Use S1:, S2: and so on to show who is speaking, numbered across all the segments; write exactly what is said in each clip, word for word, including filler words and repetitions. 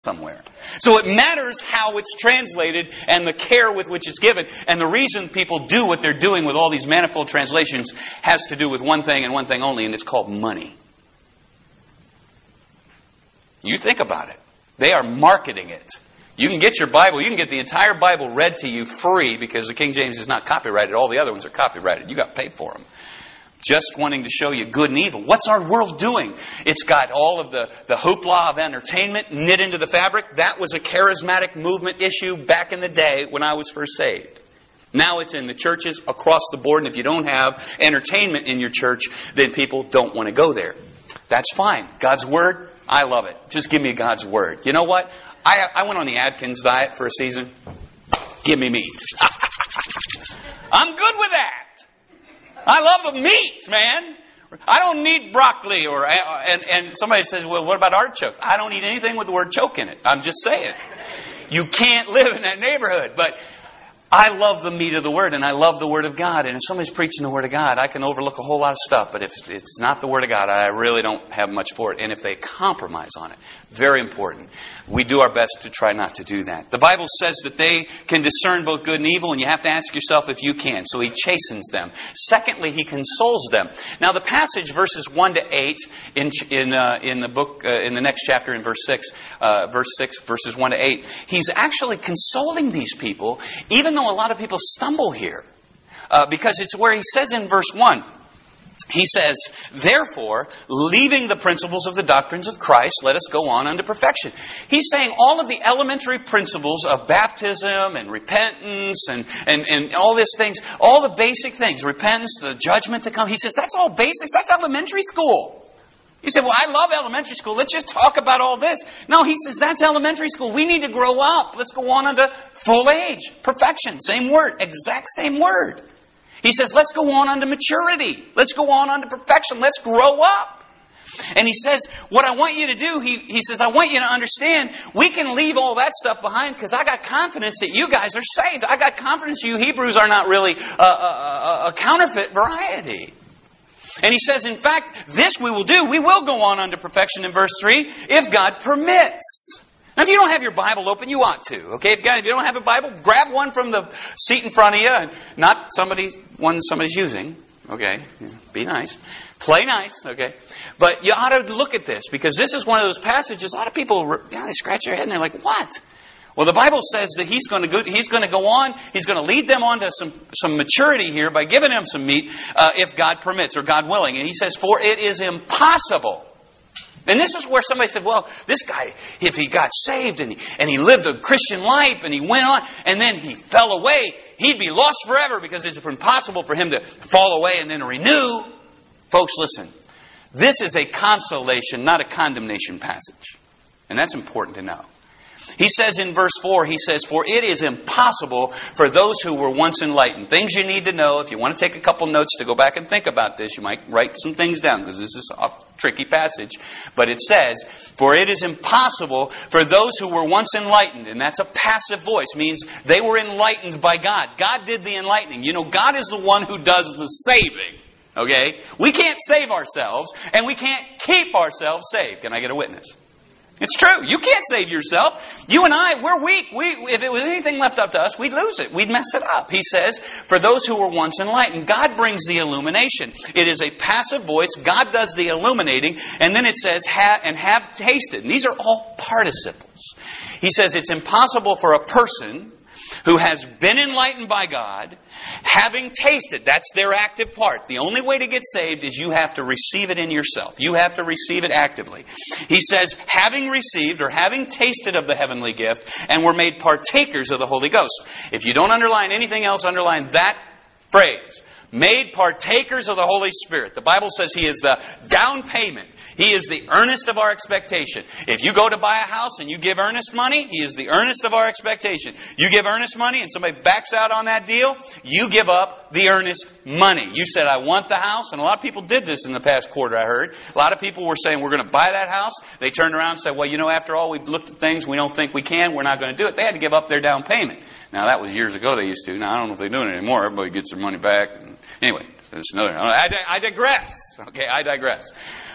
S1: somewhere. So it matters how it's translated and the care with which it's given. And the reason people do what they're doing with all these manifold translations has to do with one thing and one thing only, and it's called money. You think about it. They are marketing it. You can get your Bible, you can get the entire Bible read to you free because the King James is not copyrighted. All the other ones are copyrighted. You got paid for them. Just wanting to show you good and evil. What's our world doing? It's got all of the, the hoopla of entertainment knit into the fabric. That was a charismatic movement issue back in the day when I was first saved. Now it's in the churches across the board. And if you don't have entertainment in your church, then people don't want to go there. That's fine. God's Word, I love it. Just give me God's Word. You know what? I, I went on the Atkins diet for a season. Give me meat. I'm good with that. I love the meat, man. I don't need broccoli or and and somebody says, well, what about artichokes? I don't eat anything with the word choke in it. I'm just saying. You can't live in that neighborhood. But I love the meat of the Word, and I love the Word of God. And if somebody's preaching the Word of God, I can overlook a whole lot of stuff. But if it's not the Word of God, I really don't have much for it. And if they compromise on it, very important. We do our best to try not to do that. The Bible says that they can discern both good and evil, and you have to ask yourself if you can. So He chastens them. Secondly, He consoles them. Now, the passage, verses one to eight, in in uh, in the book, uh, in the next chapter, in verse six, uh, verse six, verses one to eight, He's actually consoling these people, even though a lot of people stumble here, uh, because it's where He says in verse one. He says, therefore, leaving the principles of the doctrines of Christ, let us go on unto perfection. He's saying all of the elementary principles of baptism and repentance and, and, and all these things, all the basic things, repentance, the judgment to come. He says, that's all basics. That's elementary school. You say, well, I love elementary school. Let's just talk about all this. No, he says, that's elementary school. We need to grow up. Let's go on unto full age, perfection. Same word, exact same word. He says, let's go on unto maturity. Let's go on unto perfection. Let's grow up. And he says, what I want you to do, he, he says, I want you to understand, we can leave all that stuff behind because I got confidence that you guys are saved. I got confidence you Hebrews are not really a, a, a counterfeit variety. And he says, in fact, this we will do. We will go on unto perfection in verse three if God permits. Now, if you don't have your Bible open, you ought to. Okay, if you, got, if you don't have a Bible, grab one from the seat in front of you, and not somebody one somebody's using. Okay, be nice, play nice. Okay, but you ought to look at this because this is one of those passages. A lot of people, you know, they scratch their head and they're like, "What?" Well, the Bible says that He's going to go. He's going to go on. He's going to lead them on to some some maturity here by giving them some meat, uh, if God permits or God willing. And He says, "For it is impossible." And this is where somebody said, well, this guy, if he got saved and he, and he lived a Christian life and he went on and then he fell away, he'd be lost forever because it's impossible for him to fall away and then renew. Folks, listen. This is a consolation, not a condemnation passage. And that's important to know. He says in verse four, he says, for it is impossible for those who were once enlightened. Things you need to know. If you want to take a couple notes to go back and think about this, you might write some things down because this is a tricky passage. But it says, for it is impossible for those who were once enlightened. And that's a passive voice. Means they were enlightened by God. God did the enlightening. You know, God is the one who does the saving. Okay? We can't save ourselves and we can't keep ourselves saved. Can I get a witness? It's true. You can't save yourself. You and I, we're weak. We, if it was anything left up to us, we'd lose it. We'd mess it up. He says, for those who were once enlightened, God brings the illumination. It is a passive voice. God does the illuminating. And then it says, ha- and have tasted. And these are all participles. He says it's impossible for a person who has been enlightened by God, having tasted, that's their active part. The only way to get saved is you have to receive it in yourself. You have to receive it actively. He says, having received or having tasted of the heavenly gift, and were made partakers of the Holy Ghost. If you don't underline anything else, underline that phrase. Made partakers of the Holy Spirit. The Bible says He is the down payment. He is the earnest of our expectation. If you go to buy a house and you give earnest money, He is the earnest of our expectation. You give earnest money and somebody backs out on that deal, you give up the earnest money. You said, I want the house. And a lot of people did this in the past quarter, I heard. A lot of people were saying, we're going to buy that house. They turned around and said, well, you know, after all, we've looked at things. We don't think we can. We're not going to do it. They had to give up their down payment. Now, that was years ago they used to. Now, I don't know if they're doing it anymore. Everybody gets their money back. Anyway, there's another. I, I digress. Okay, I digress.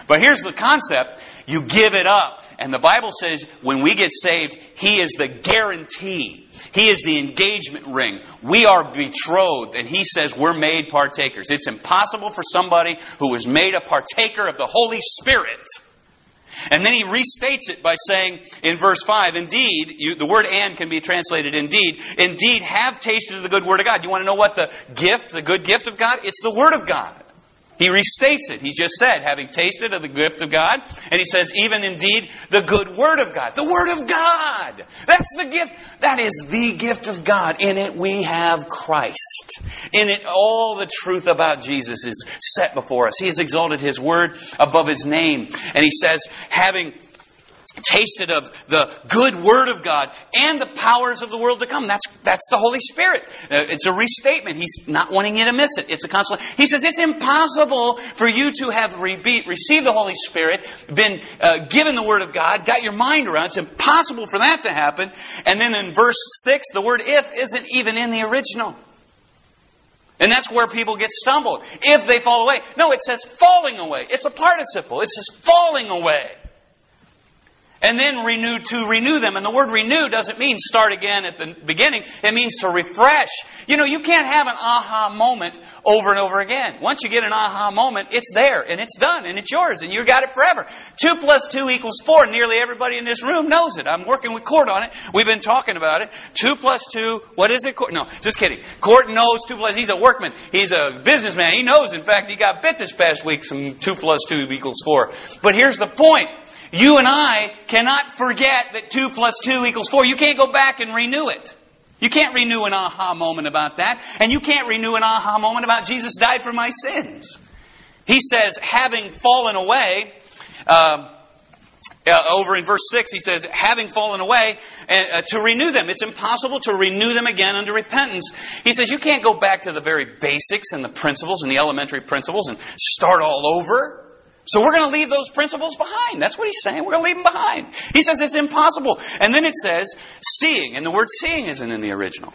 S1: But here's the concept. You give it up. And the Bible says when we get saved, He is the guarantee. He is the engagement ring. We are betrothed. And He says we're made partakers. It's impossible for somebody who was made a partaker of the Holy Spirit. And then He restates it by saying in verse five, indeed, you, the word and can be translated indeed. Indeed, have tasted of the good Word of God. You want to know what the gift, the good gift of God? It's the Word of God. He restates it. He just said, having tasted of the gift of God. And He says, even indeed, the good Word of God. The Word of God! That's the gift. That is the gift of God. In it we have Christ. In it all the truth about Jesus is set before us. He has exalted His Word above His name. And He says, having tasted of the good Word of God and the powers of the world to come. That's that's the Holy Spirit. Uh, it's a restatement. He's not wanting you to miss it. It's a consolation. He says it's impossible for you to have re- received the Holy Spirit, been uh, given the Word of God, got your mind around. It's impossible for that to happen. And then in verse six, the word if isn't even in the original. And that's where people get stumbled. If they fall away. No, it says falling away. It's a participle. It says falling away. And then renew to renew them. And the word renew doesn't mean start again at the beginning. It means to refresh. You know, you can't have an aha moment over and over again. Once you get an aha moment, it's there and it's done and it's yours and you got it forever. Two plus two equals four. Nearly everybody in this room knows it. I'm working with Court on it. We've been talking about it. Two plus two, what is it? Court? No, just kidding. Court knows two plus, he's a workman. He's a businessman. He knows, in fact, he got bit this past week some two plus two equals four. But here's the point. You and I cannot forget that two plus two equals four. You can't go back and renew it. You can't renew an aha moment about that. And you can't renew an aha moment about Jesus died for my sins. He says, having fallen away, uh, uh, over in verse six, he says, having fallen away, uh, to renew them. It's impossible to renew them again unto repentance. He says, you can't go back to the very basics and the principles and the elementary principles and start all over. So we're going to leave those principles behind. That's what he's saying. We're going to leave them behind. He says it's impossible. And then it says seeing. And the word seeing isn't in the original.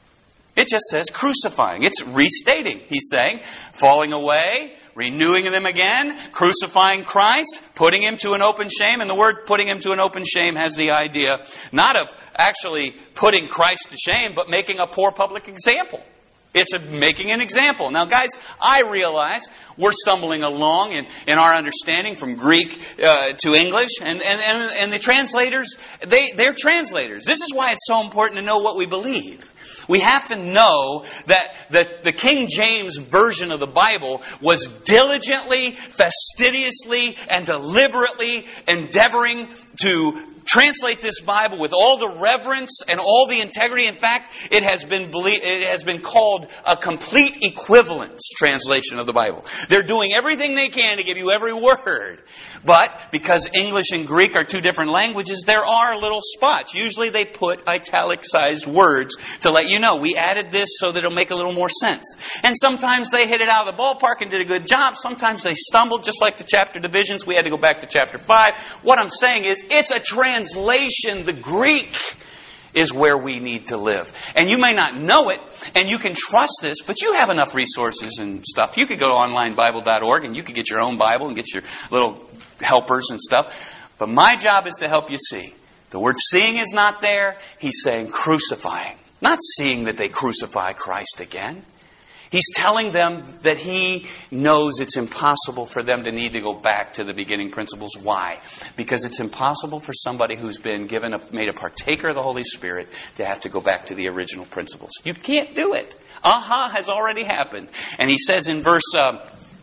S1: It just says crucifying. It's restating. He's saying falling away, renewing them again, crucifying Christ, putting Him to an open shame. And the word putting Him to an open shame has the idea not of actually putting Christ to shame, but making a poor public example. It's a, making an example. Now, guys, I realize we're stumbling along in, in our understanding from Greek uh, to English. And, and, and, and the translators, they, they're translators. This is why it's so important to know what we believe. We have to know that the, the King James Version of the Bible was diligently, fastidiously, and deliberately endeavoring to translate this Bible with all the reverence and all the integrity. In fact, it has been it has been called a complete equivalence translation of the Bible. They're doing everything they can to give you every word. But because English and Greek are two different languages, there are little spots. Usually they put italicized words to let you know, we added this so that it'll make a little more sense. And sometimes they hit it out of the ballpark and did a good job. Sometimes they stumbled, just like the chapter divisions. We had to go back to chapter five. What I'm saying is, it's a translation. The Greek is where we need to live. And you may not know it, and you can trust this, but you have enough resources and stuff. You could go to online bible dot org and you could get your own Bible and get your little helpers and stuff. But my job is to help you see. The word seeing is not there. He's saying crucifying. Not seeing that they crucify Christ again. He's telling them that He knows it's impossible for them to need to go back to the beginning principles. Why? Because it's impossible for somebody who's been given a, made a partaker of the Holy Spirit to have to go back to the original principles. You can't do it. Aha has already happened. And he says in verse... Uh,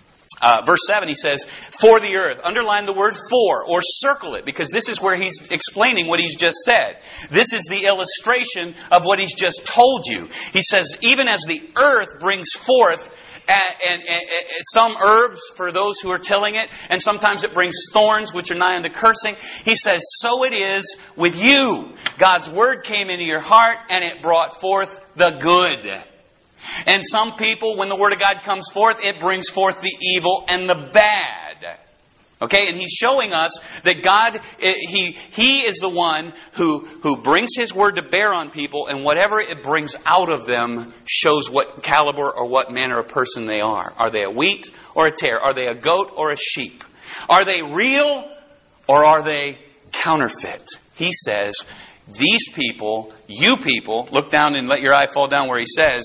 S1: Uh, verse seven, he says, for the earth. Underline the word for, or circle it, because this is where he's explaining what he's just said. This is the illustration of what he's just told you. He says, even as the earth brings forth and, and, and, and some herbs for those who are tilling it, and sometimes it brings thorns, which are nigh unto cursing. He says, so it is with you. God's word came into your heart, and it brought forth the good. And some people, when the Word of God comes forth, it brings forth the evil and the bad. Okay, and He's showing us that God, He He is the one who, who brings His Word to bear on people, and whatever it brings out of them shows what caliber or what manner of person they are. Are they a wheat or a tare? Are they a goat or a sheep? Are they real or are they counterfeit? He says, these people, you people, look down and let your eye fall down where he says,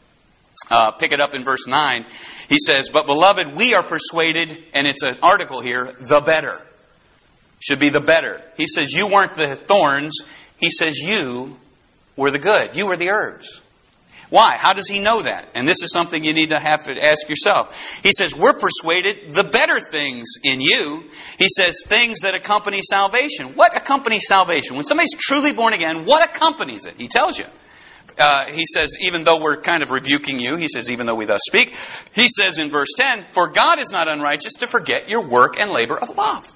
S1: uh, pick it up in verse nine. He says, but beloved, we are persuaded, and it's an article here, the better. Should be the better. He says, you weren't the thorns. He says, you were the good. You were the herbs. Why? How does he know that? And this is something you need to have to ask yourself. He says, we're persuaded the better things in you. He says, things that accompany salvation. What accompanies salvation? When somebody's truly born again, what accompanies it? He tells you. Uh, he says, even though we're kind of rebuking you, he says, even though we thus speak, he says in verse ten, for God is not unrighteous to forget your work and labor of love.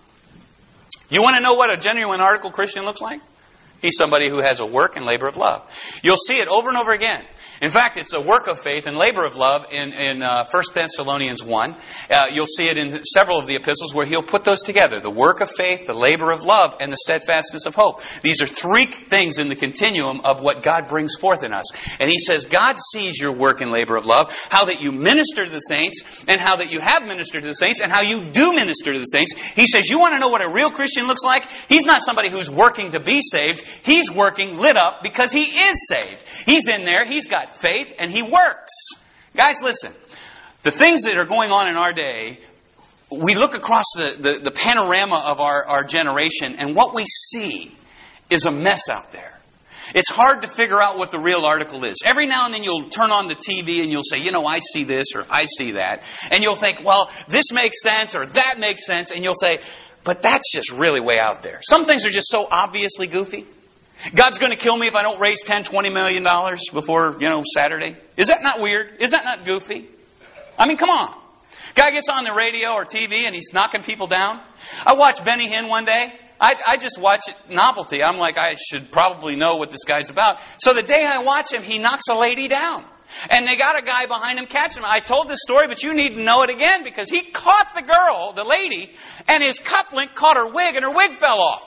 S1: You want to know what a genuine article Christian looks like? He's somebody who has a work and labor of love. You'll see it over and over again. In fact, it's a work of faith and labor of love in, in uh, First Thessalonians one. Uh, you'll see it in several of the epistles where he'll put those together. The work of faith, the labor of love, and the steadfastness of hope. These are three things in the continuum of what God brings forth in us. And he says, God sees your work and labor of love, how that you minister to the saints, and how that you have ministered to the saints, and how you do minister to the saints. He says, you want to know what a real Christian looks like? He's not somebody who's working to be saved. He's working lit up because he is saved. He's in there. He's got faith and he works. Guys, listen. The things that are going on in our day, we look across the, the, the panorama of our, our generation and what we see is a mess out there. It's hard to figure out what the real article is. Every now and then you'll turn on the T V and you'll say, you know, I see this or I see that. And you'll think, well, this makes sense or that makes sense. And you'll say, but that's just really way out there. Some things are just so obviously goofy. God's going to kill me if I don't raise ten, twenty million dollars before, you know, Saturday. Is that not weird? Is that not goofy? I mean, come on. Guy gets on the radio or T V and he's knocking people down. I watched Benny Hinn one day. I, I just watch it novelty. I'm like, I should probably know what this guy's about. So the day I watch him, he knocks a lady down. And they got a guy behind him catching him. I told this story, but you need to know it again because he caught the girl, the lady, and his cufflink caught her wig and her wig fell off.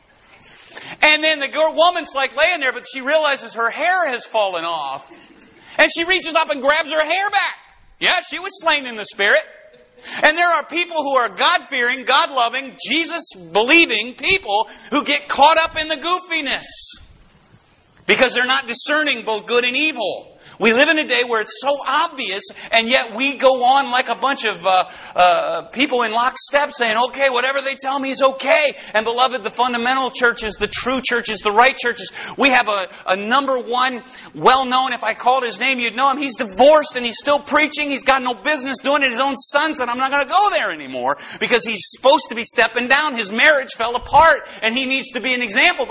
S1: And then the girl, woman's like laying there, but she realizes her hair has fallen off. And she reaches up and grabs her hair back. Yeah, she was slain in the Spirit. And there are people who are God-fearing, God-loving, Jesus-believing people who get caught up in the goofiness. Because they're not discerning both good and evil. We live in a day where it's so obvious, and yet we go on like a bunch of uh, uh, people in lockstep saying, okay, whatever they tell me is okay. And beloved, the fundamental churches, the true churches, the right churches, we have a, a number one, well-known, if I called his name, you'd know him. He's divorced and he's still preaching. He's got no business doing it. His own son said, I'm not going to go there anymore because he's supposed to be stepping down. His marriage fell apart and he needs to be an example.